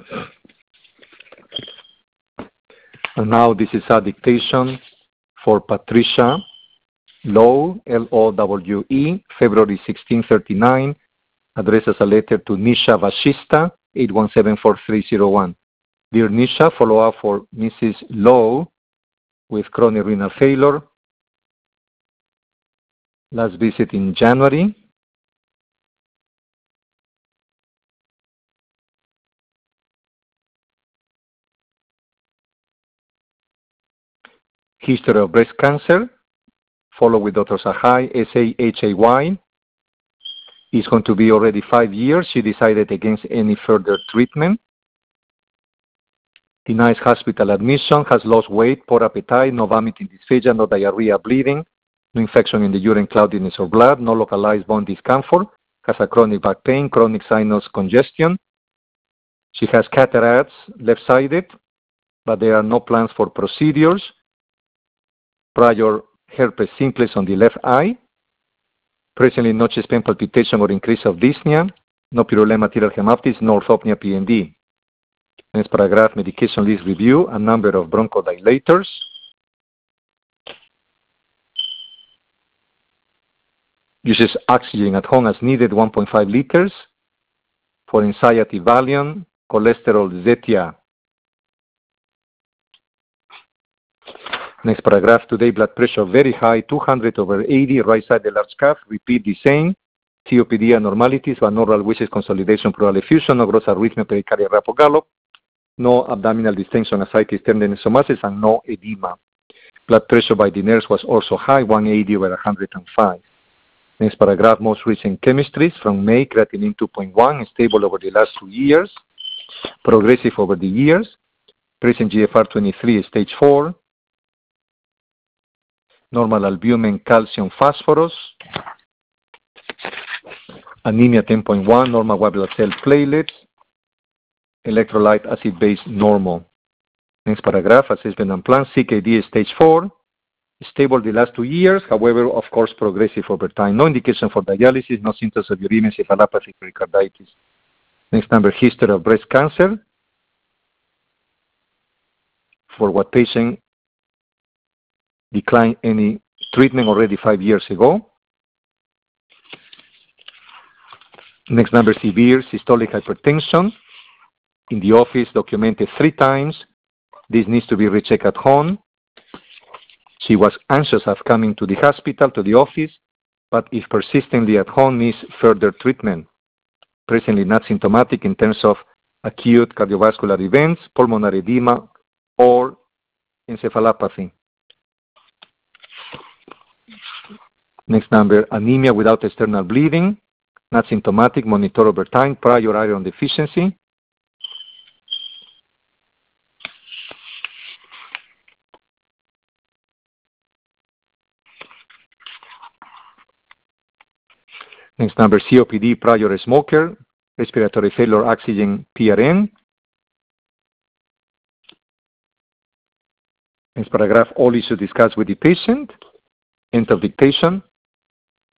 And now this is a dictation for Patricia Lowe, L-O-W-E, February 1639, addressed as a letter to Nisha Vashista, 8174301. Dear Nisha, follow-up for Mrs. Lowe with chronic renal failure. Last visit in January. History of breast cancer. Follow with Dr. Sahay, S-A-H-A-Y. It's going to be already 5 years. She decided against any further treatment. Denies hospital admission, has lost weight, poor appetite, no vomiting, dysphagia, no diarrhea, bleeding, no infection in the urine, cloudiness or blood, no localized bone discomfort, has a chronic back pain, chronic sinus congestion. She has cataracts, left-sided, but there are no plans for procedures. Prior herpes simplex on the left eye. Presently no chest pain, palpitation, or increase of dyspnea. No purulent material hemoptysis, no orthopnea PND. Next paragraph, medication list review, a number of bronchodilators. Uses oxygen at home as needed, 1.5 liters. For anxiety, Valium. Cholesterol, Zetia. Next paragraph, today blood pressure very high, 200/80, right side the large calf, repeat the same. COPD abnormalities, binaural wishes, consolidation, pleural effusion, no gross arrhythmia, pericardial rap or gallop, no abdominal distension, ascites, tenderness, somasis, and no edema. Blood pressure by the nurse was also high, 180/105. Next paragraph, most recent chemistries from May, creatinine 2.1, stable over the last 2 years, progressive over the years, present GFR 23, stage 4, normal albumin, calcium, phosphorus, anemia 10.1, normal white blood cell platelets, electrolyte acid base normal. Next paragraph, assessment and plan, CKD stage 4, stable the last 2 years, however, of course, progressive over time. No indication for dialysis, no symptoms of uremia, encephalopathy, pericarditis. Next number, history of breast cancer. For what patient declined any treatment already 5 years ago. Next number, severe systolic hypertension. In the office, documented 3 times. This needs to be rechecked at home. She was anxious of coming to the hospital, to the office, but if persistently at home, needs further treatment. Presently not symptomatic in terms of acute cardiovascular events, pulmonary edema, or encephalopathy. Next number, anemia without external bleeding, not symptomatic, monitor over time, prior iron deficiency. Next number, COPD, prior smoker, respiratory failure, oxygen, PRN. Next paragraph, all issues discussed with the patient. End of dictation.